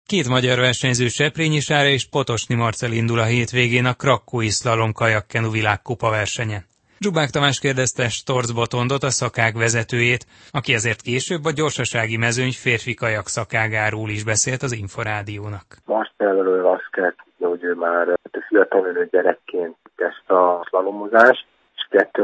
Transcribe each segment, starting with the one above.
Két magyar versenyző, Seprényi Sára és Potosny Marcell indul a hétvégén a krakkói szlalom kajakkenu világkupa versenyen. Zsubák Tamás kérdezte Storz Botondot, a szakág vezetőjét, aki azért később a gyorsasági mezőny férfi kajak szakágáról is beszélt az Inforádiónak. Marcellről azt kell tudni, hogy ő már fiatalon gyerekként kezdte a szlalomozást, és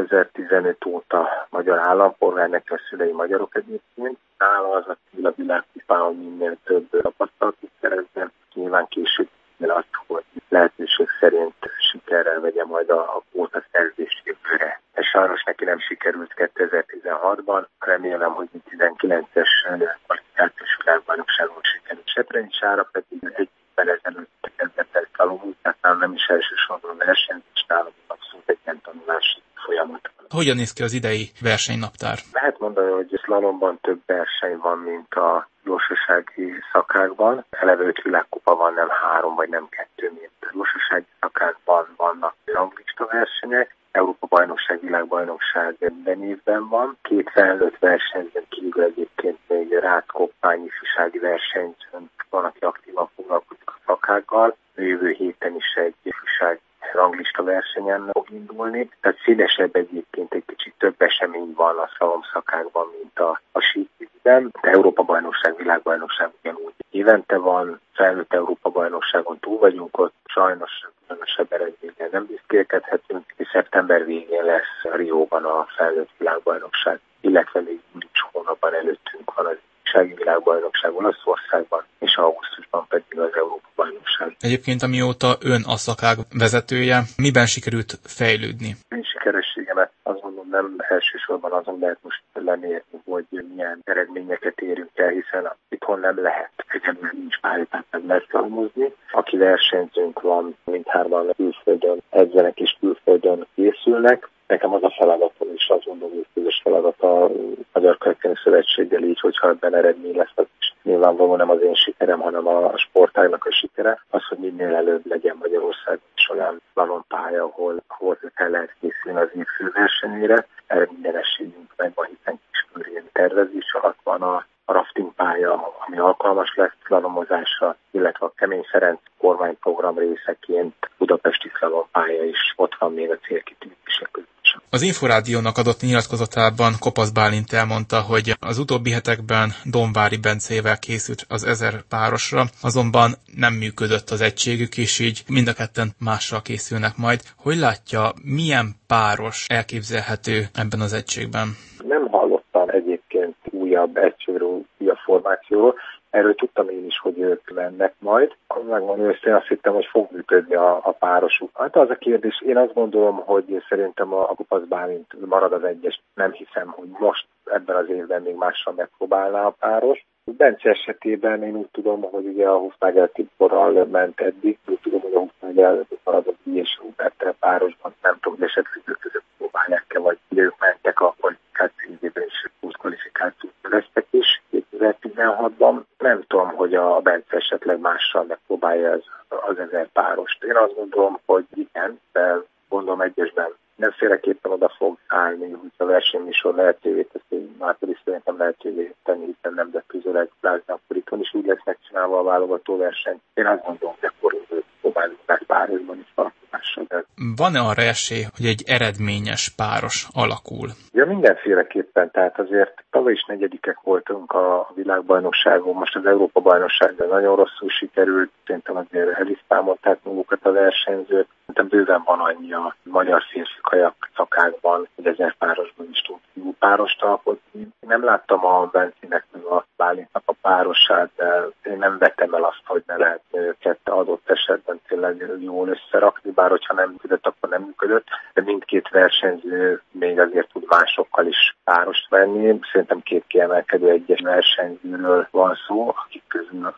2015 óta magyar állampolgár, neki a szülei magyarok egyébként. Nála az a cél a világkupán, minél több tapasztalatot szerezzen. Nyilván később azt, hogy lehetőség szerint sikerrel vegye majd a kvóta szerzés jövőre. Ez sajnos neki nem sikerült 2016-ban. Remélem, hogy 19-es kvalifikációs világbajnokságon sikerült. Seprényi Sára pedig egy évvel ezelőtt kezdett el szalomozni, tehát nem is elsősorban versenyzés, nálam abszolút egy ilyen tanulási folyamat. Hogyan néz ki az idei versenynaptár? Lehet mondani, hogy szlalomban több verseny van, mint a gyorsasági szakákban. Eleve 5 világkupa van, nem 3 vagy nem 2, mint a gyorsasági szakákban vannak ranglista versenyek. Európa-bajnokság, világbajnokság minden évben van. 2 felnőtt versenyzőn kívül egyébként még ráckoppány ifjúsági versenyzőn van, aki aktívan foglalkozik a szakákkal. Jövő héten is egy ifjúsági ranglista versenyen fog indulni. Tehát szélesebb egyébként egy kicsit több esemény van a szalomszakákban, mint a síkvízben. De Európa-bajnokság, világbajnokság ugyanúgy évente van, felnőtt Európa-bajnokságon túl vagyunk, ott sajnos különösebb eredményen nem büszkélkedhetünk, és szeptember végén lesz Rióban a felnőtt világbajnokság, illetve még július hónapban előttünk van az ifjúsági világbajnokság Olaszországban, és augusztusban pedig az Európa-bajnokság. Egyébként amióta ön a szakág vezetője, miben sikerült fejlődni? Én sikerességemet azt mondom, nem elsősorban azon lehet most lemérni, hogy milyen eredményeket érünk el, hiszen itthon nem lehet, egyébként nincs pályát, nem lehet szalamozni. Aki versenyzőnk van, mindhárman külföldön edzenek és külföldön készülnek. Nekem az a feladatom is, azt mondom, hogy közös feladat a Magyar Kajakkenu Szövetséggel, így, hogyha ebben eredmény lesz, az is nyilvánvalóan nem az én sikerem, hanem a sportágnak a sikere. Az, hogy minél előbb legyen Magyarországon is olyan szlalompálya, ahol fel lehet készülni az év főversenyére. Erre minden esélyünk megvan, hiszen Kiskörén tervezés alatt van a rafting pálya, ami alkalmas lesz szlalomozásra, illetve a Kemény Ferenc kormányprogram részeként budapesti szlalompálya is ott van még a célkitűzések között. Az Inforádiónak adott nyilatkozatában Kopasz Bálint elmondta, hogy az utóbbi hetekben Donvári Bencével készült az 1000 párosra, azonban nem működött az egységük, és így mind a ketten mással készülnek majd. Hogy látja, milyen páros elképzelhető ebben az egységben? Nem hallottam egyébként újabb egységről, újabb formációról. Erről tudtam én is, hogy ők mennek majd. Megmondom őszintén, azt hittem, hogy fog működni a párosuk. Hát az a kérdés, én azt gondolom, hogy szerintem a Kopasz Bálint marad az egyes. Nem hiszem, hogy most ebben az évben még mással megpróbálná a páros. Bence esetében én úgy tudom, hogy ugye a Hufnagel Tiborral ment eddig. Úgy tudom, hogy a Hufnagel marad a és Hubertel párosban. Nem tudom, hogy esetleg ők között próbálják-e, vagy ők mentek a kvalifikációban, és 20 kvalifikációt vesztek is 2016-ban. Nem tudom, hogy a Bence esetleg mással megpróbálja az 1000 párost. Én azt gondolom, hogy igen, de gondolom egyesben nem féleképpen oda fog állni, hogy a versenyműsor lehetővé teszi, már pedig szerintem lehetővé tenni, hiszen nemzetközileg plázni, akkor itthon is úgy lesz megcsinálva a válogató verseny. Én azt gondolom, hogy akkor próbáljuk meg párosban is valakozással. Van-e arra esély, hogy egy eredményes páros alakul? Ja, mindenféleképpen, tehát azért tavaly is 4. voltunk a világbajnokságon, most az Európa-bajnokságban nagyon rosszul sikerült, szerintem azért el is számolták magukat a versenyzők. Szerintem bőven van annyi a magyar férfi kajak szakákban, hogy 1000 párosban is tud jó párost alkotni. Nem láttam a Bencének meg a Bálintnak a párosát, de én nem vettem el azt, hogy ne lehet őket adott esetben tényleg jól összerakni, bár hogyha nem működött, akkor nem működött, de mindkét versenyző még azért tud másokkal is párost venni. Szerintem 2 kiemelkedő egyes versenyzőről van szó, akik közül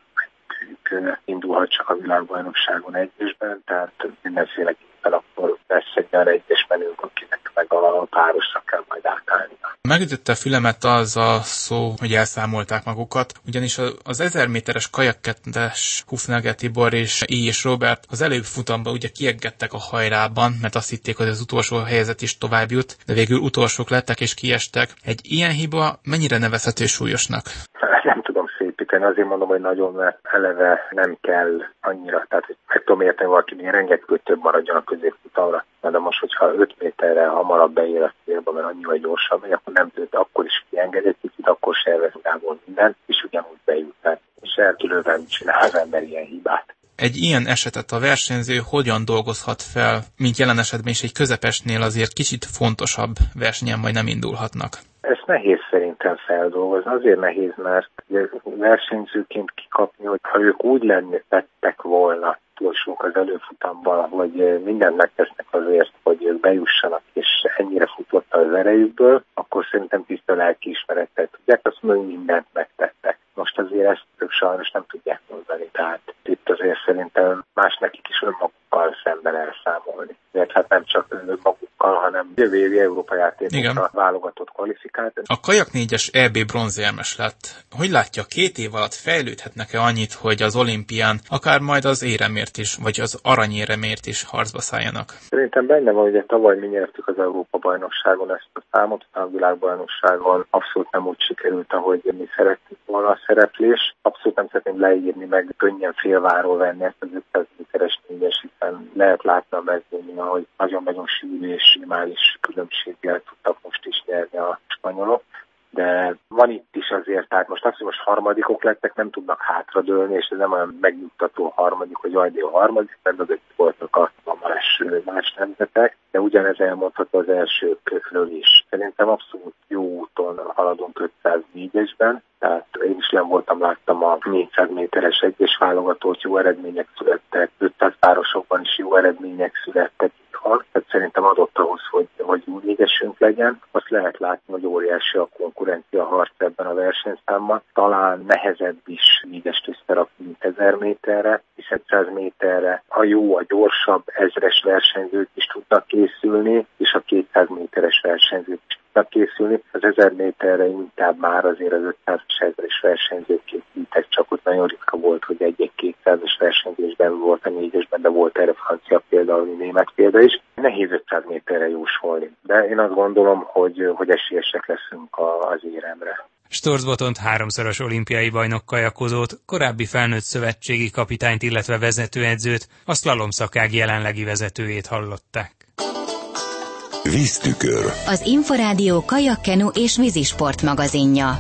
indulhat csak a világbajnokságon egyesben, tehát mindenféleképpen akkor lesz egy olyan egyes menünk, akinek meg a párosra kell majd átállni. Megütötte a fülemet az a szó, hogy elszámolták magukat, ugyanis az 1000 méteres kajakkettes Hufnagel Tibor és és Robert az előbb futamban ugye kiengedtek a hajrában, mert azt hitték, hogy az utolsó helyzet is tovább jut, de végül utolsók lettek és kiestek. Egy ilyen hiba mennyire nevezhető súlyosnak? Nem tudom szépíteni könnyíteni, azért mondom, hogy nagyon, mert eleve nem kell annyira. Tehát meg tudom érteni, valaki rengeteg több maradjon a középfutamra. De most, hogyha 5 méterre hamarabb beér a célba, mert annyival gyorsabb megy, akkor nem tőle, akkor is kienged egy kicsit, akkor se vesz magából mindent, és ugyanúgy bejut. És eltűlően csinál az ember ilyen hibát. Egy ilyen esetet a versenyző hogyan dolgozhat fel, mint jelen esetben is egy közepesnél azért kicsit fontosabb versenyen majd nem indulhatnak? Ez nehéz szerintem feldolgozni. Azért nehéz, mert versenyzőként kikapni, hogy ha ők úgy lettek volna utolsók az előfutamban, hogy mindent megtesznek azért, hogy ők bejussanak, és ennyire futott az erejükből, akkor szerintem tiszta lelkiismerettel tudják, azt mondani, hogy mindent megtettek. Most azért ezt ők sajnos nem tudják mondani, tehát itt azért szerintem más nekik is önmagukkal szemben elszámolni. Mert hát nem csak önmagukkal, hanem jövő évi Európa játékokra válogatott kvalifikált. A kajak 4-es EB bronzérmes lett. Hogy látja, 2 év alatt fejlődhetnek-e annyit, hogy az olimpián akár majd az éremért is, vagy az aranyéremért is harcba szálljanak? Szerintem benne van, hogy tavaly mi nyertük az Európa-bajnokságon ezt a számot, a világbajnokságon abszolút nem úgy sikerült, ahogy mi szerettük volna a szereplés. Abszolút nem szeretném leírni, meg könnyen félváról venni ezt az 500 méteres 4-es, hiszen lehet látni a mezőnyön, hogy nagyon-nagyon sűrű és minimális különbséggel tudtak most is nyerni a spanyolok. De van itt is azért, tehát most azt, hogy most harmadikok lettek, nem tudnak hátradőlni, és ez nem olyan megnyugtató harmadik, hogy jaj, de a harmadik, mert mögött voltak a más nemzetek, de ugyanez elmondható az elsőkről is. Szerintem abszolút jó úton haladunk 504-esben, tehát én is nem voltam, láttam a 400 méteres egyes válogatót, jó eredmények születtek, 500 párosokban is jó eredmények születtek itthon, tehát szerintem adott ahhoz, hogy jó négyesünk legyen. Azt lehet látni, hogy óriási a konkurencia harc ebben a versenyszámban. Talán nehezebb is négyest összerakni, mint 1000 méterre, és 100 méterre a jó, a gyorsabb 1000-es versenyzők is tudnak készülni, és a 200 méteres versenyzők is tudnak készülni. Az 1000 méterre inkább már azért az 500-es 1000-es versenyzők készültek, csak ott nagyon ritka volt, hogy egy 200-es versenyzésben volt a négyesben, de volt erre francia példa, német példa is. Nehéz 500 méterre jósolni, de én azt gondolom, hogy esélyesek leszünk az éremre. Storz Botont 3-szoros olimpiai bajnok kajakozót, korábbi felnőtt szövetségi kapitányt, illetve vezetőedzőt, a szlalomszakág jelenlegi vezetőjét hallották. Víztükör. Az Inforádió kajakkenu és vízisport magazinja.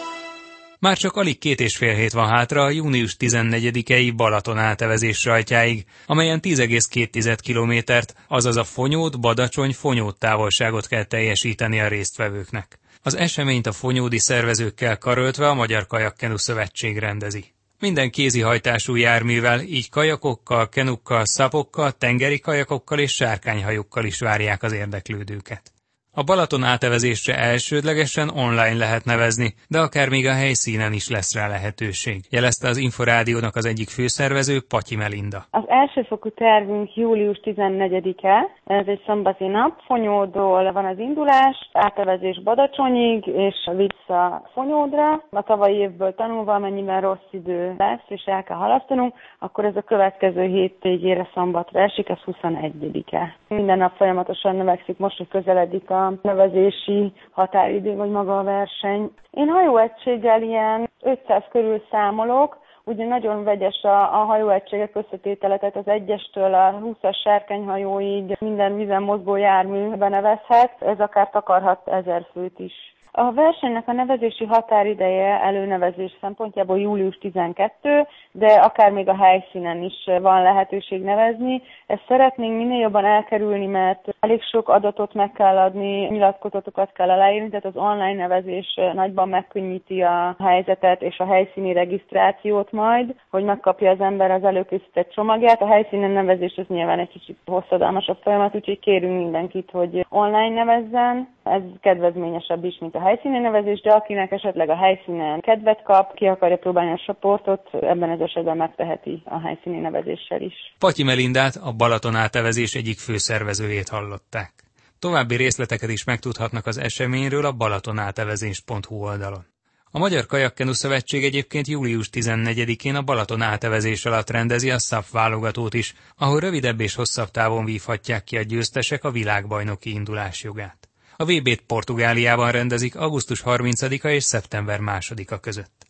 Már csak alig 2,5 hét van hátra a június 14-i Balaton átevezés rajtjáig, amelyen 10,2 kilométert, azaz a Fonyód-Badacsony-Fonyód távolságot kell teljesíteni a résztvevőknek. Az eseményt a fonyódi szervezőkkel karöltve a Magyar Kajakkenu Szövetség rendezi. Minden kézihajtású járművel, így kajakokkal, kenukkal, szapokkal, tengeri kajakokkal és sárkányhajókkal is várják az érdeklődőket. A Balaton átevezésre elsődlegesen online lehet nevezni, de akár még a helyszínen is lesz rá lehetőség, jelezte az Inforádiónak az egyik főszervező, Patyi Melinda. Az elsőfokú tervünk július 14-e, ez egy szombati nap. Fonyódról van az indulás, átevezés Badacsonyig, és vissza Fonyódra. A tavalyi évből tanulva, amennyiben rossz idő lesz, és el kell halasztanunk, akkor ez a következő hétvégére szombatra esik, ez 21-e. Minden nap folyamatosan növekszik, most, hogy közeledik a nevezési határidő, vagy maga a verseny. Én hajóegységgel ilyen 500 körül számolok, ugye nagyon vegyes a hajóegységek összetétele, tehát az 1-estől a 20-as sárkányhajóig minden vízen mozgó jármű benevezhet, ez akár takarhat 1000 főt is. A versenynek a nevezési határideje előnevezés szempontjából július 12, de akár még a helyszínen is van lehetőség nevezni. Ezt szeretnénk minél jobban elkerülni, mert elég sok adatot meg kell adni, nyilatkozatokat kell aláírni, tehát az online nevezés nagyban megkönnyíti a helyzetet és a helyszíni regisztrációt majd, hogy megkapja az ember az előkészített csomagját. A helyszínen nevezés az nyilván egy kicsit hosszadalmasabb folyamat, úgyhogy kérünk mindenkit, hogy online nevezzen. Ez kedvezményesebb is, mint a helyszíni nevezés, de akinek esetleg a helyszínen kedvet kap, ki akarja próbálni a sportot, ebben az esetben megteheti a helyszíni nevezéssel is. Patyi Melindát, a Balaton átevezés egyik főszervezőjét hallották. További részleteket is megtudhatnak az eseményről a balatonáteveszés.hu oldalon. A Magyar Kajakkenu Szövetség egyébként július 14-én a Balaton átevezés alatt rendezi a SZAF válogatót is, ahol rövidebb és hosszabb távon vívhatják ki a győztesek a világbajnoki indulásjogát. A VB-t Portugáliában rendezik augusztus 30-a és szeptember 2-a között.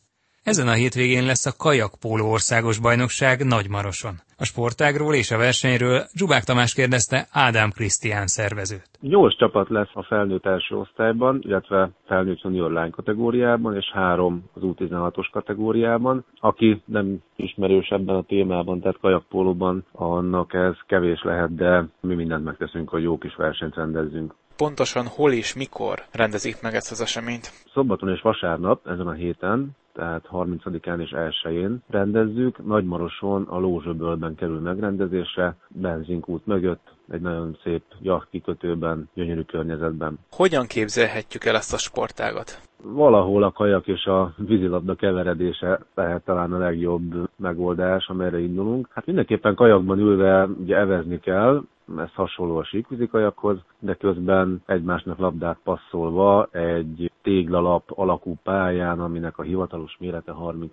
Ezen a hétvégén lesz a kajakpóló országos bajnokság Nagymaroson. A sportágról és a versenyről Zsubák Tamás kérdezte Ádám Krisztián szervezőt. 8 csapat lesz a felnőtt első osztályban, illetve felnőtt junior lány kategóriában, és 3 az U16-os kategóriában. Aki nem ismerős ebben a témában, tehát kajakpólóban, annak ez kevés lehet, de mi mindent megteszünk, hogy jó kis versenyt rendezzünk. Pontosan hol és mikor rendezik meg ezt az eseményt? Szombaton és vasárnap ezen a héten, tehát 30-án és 1-én rendezzük. Nagymaroson a Lózsöbölben kerül megrendezésre, benzinkút mögött, egy nagyon szép jachtkikötőben, gyönyörű környezetben. Hogyan képzelhetjük el ezt a sportágat? Valahol a kajak és a vízilabda keveredése lehet talán a legjobb megoldás, amerre indulunk. Hát mindenképpen kajakban ülve ugye evezni kell, ez hasonló a síkvízi kajakhoz, de közben egymásnak labdát passzolva egy téglalap alakú pályán, aminek a hivatalos mérete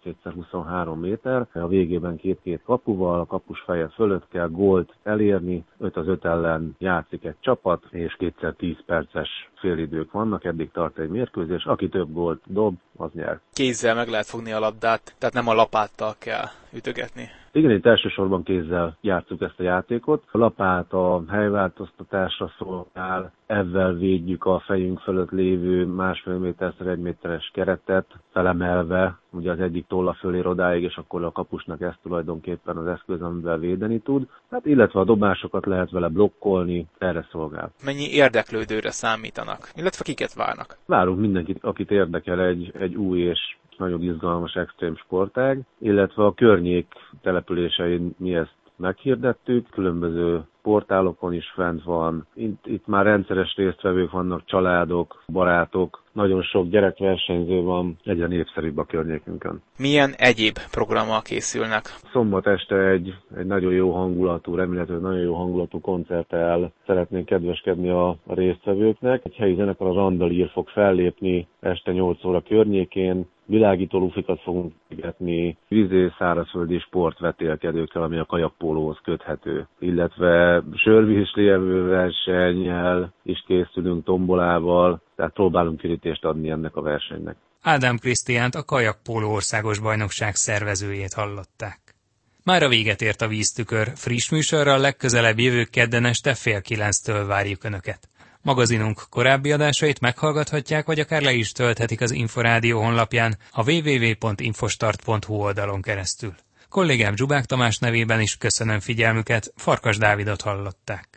37x23 méter. A végében 2-2 kapuval, a kapus feje fölött kell gólt elérni, 5-5 ellen játszik egy csapat, és 2x10 perces félidők vannak, eddig tart egy mérkőzés, aki több gólt dob, az nyer. Kézzel meg lehet fogni a labdát, tehát nem a lapáttal kell ütögetni. Igen, itt elsősorban kézzel játsszuk ezt a játékot. A lapát a helyváltoztatásra szolgál, ezzel védjük a fejünk fölött lévő 1,5 méter-1 méteres keretet, felemelve ugye az egyik tolla fölér odáig, és akkor a kapusnak ez tulajdonképpen az eszköz, amivel védeni tud. Hát illetve a dobásokat lehet vele blokkolni, erre szolgál. Mennyi érdeklődőre számítanak, illetve kiket várnak? Várunk mindenkit, akit érdekel egy új és nagyon izgalmas extrém sportág, illetve a környék településein mi ezt meghirdettük, különböző portálokon is fent van. Itt már rendszeres résztvevők vannak, családok, barátok, nagyon sok gyerekversenyző van, egyre népszerűbb a környékünkön. Milyen egyéb programmal készülnek? Szombat este egy nagyon jó hangulatú, remélhetőleg nagyon jó hangulatú koncerttel szeretnénk kedveskedni a résztvevőknek. Egy helyi zenekar, az Andalír fog fellépni este 8 óra környékén, világító lufikat fogunk figetni, szárazföldi sportvetélkedőkkel, ami a kajakpólóhoz köthető, illetve sörvízslievő versennyel is készülünk, tombolával, tehát próbálunk kirítést adni ennek a versenynek. Ádám Krisztiánt, a kajakpóló országos bajnokság szervezőjét hallották. Mára véget ért a Víztükör, friss műsorral legközelebb jövő kedden este 8:30-től várjuk Önöket. Magazinunk korábbi adásait meghallgathatják, vagy akár le is tölthetik az Inforádió honlapján a www.infostart.hu oldalon keresztül. Kollégám Zsubák Tamás nevében is köszönöm figyelmüket, Farkas Dávidot hallották.